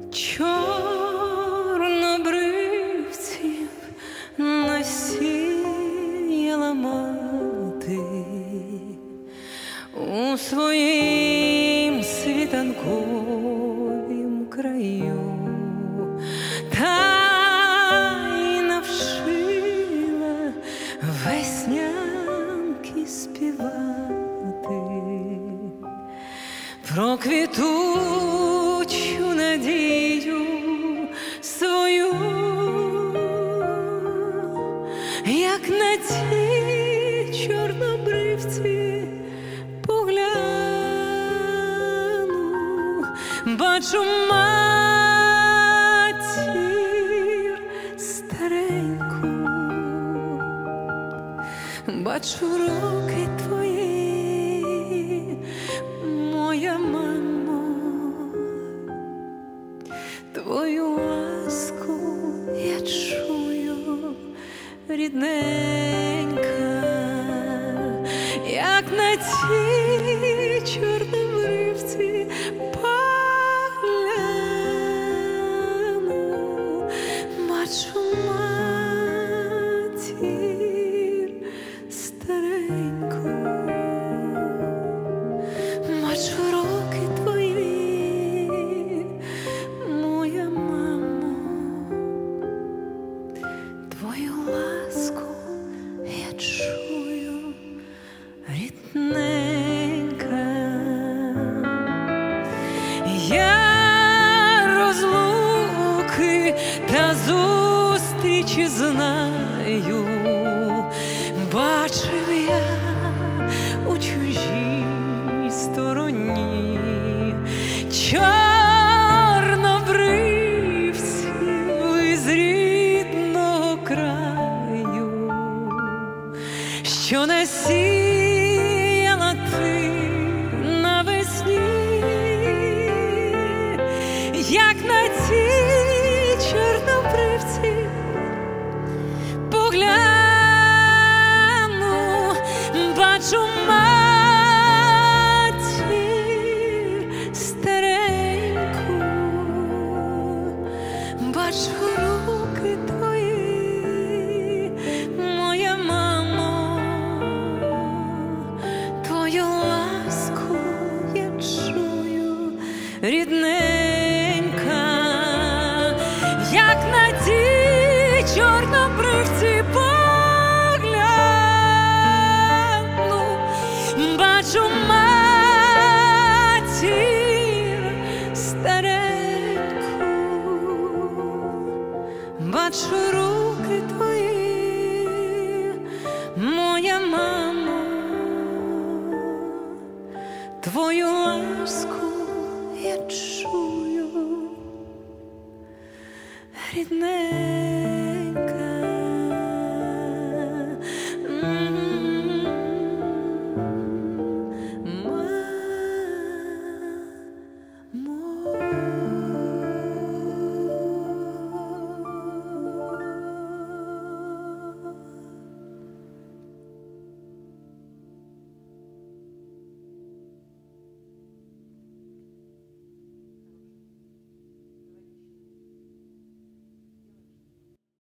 Чорнобривців насіяла мати у своїм світанковім краю, та й навчила веснянки співати про квітучу надію свою, як на ті чорнобривці погляну, бачу матір стареньку, бачу руки твої, моя мамо, твою ласку я чую, рідненька, як на ті чорнобривці погляну, бачу матір стареньку, бачу руки твої, моя мамо, твою ласку я чую, рідненька. Я розлуки та зустрічі знаю, бачив я у чужій стороні чорнобривців із рідного краю, що насіяла ти навесні, як на ті чорнобривці погляну, бачу матір стареньку, бачу руки твої, моя мамо, твою ласку я чую, рідненька, як на ті чорнобривці погляну, бачу матір стареньку, бачу руки твої, моя мамо, твою ласку я чую, рідненька.